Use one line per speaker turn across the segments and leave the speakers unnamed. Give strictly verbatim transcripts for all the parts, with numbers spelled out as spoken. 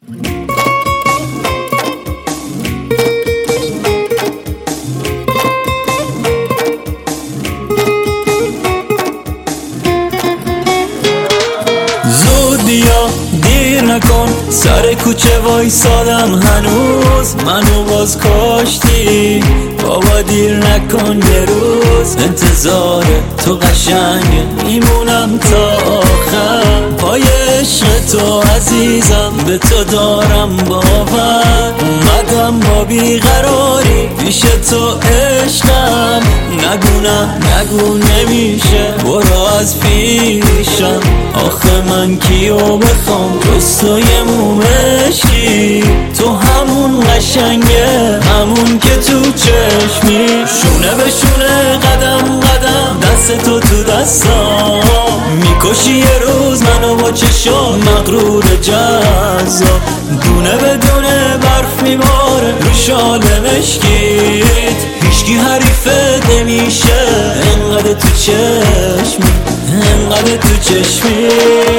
بیا دیر نکن، سر کوچه وایسادم هنوز، منو باز کاشتی بابا دیر نکن، یه روز انتظار تو قشنگه میمونم تا آخر، پای عشق تو عزیزم به تو دارم باور، اومدم با بیقراری پیش تو عشقم، نگو نه نگو نمیشه برو از پیشم، آخه من کیو بخوام جز تو یه مومشی، تو همون قشنگه همون که تو چشمی، شونه به شونه قدم قدم دست تو تو دستام، میکشی یه روز منو با چشام مغرور جذاب، دونه به دونه برف میباره رو شال مشکیت، هیچکی حریفت نمیشه انقدر تو چشمی انقدر تو چشمی.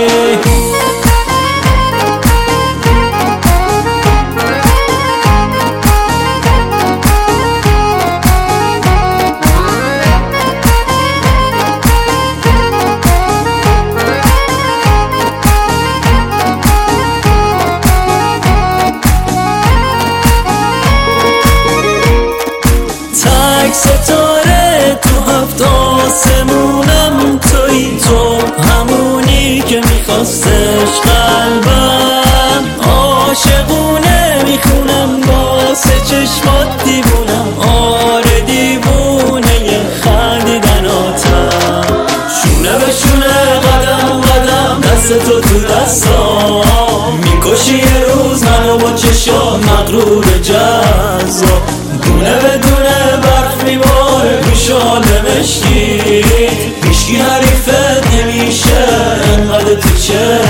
ستاره تو هفت آسمونم تویی، تو همونی که میخواستش قلبم، عاشقونه میخونم واسه چشمات دیوونم، آره دیوونه یه خندیدناتم، شونه به شونه قدم قدم دست تو تو دستام، میکشی یه روز منو با چشام مغرور جذاب، دونه به دونه برف میباره رو شال مشکی، هیچکی حریفت نمیشه انقدر تو چه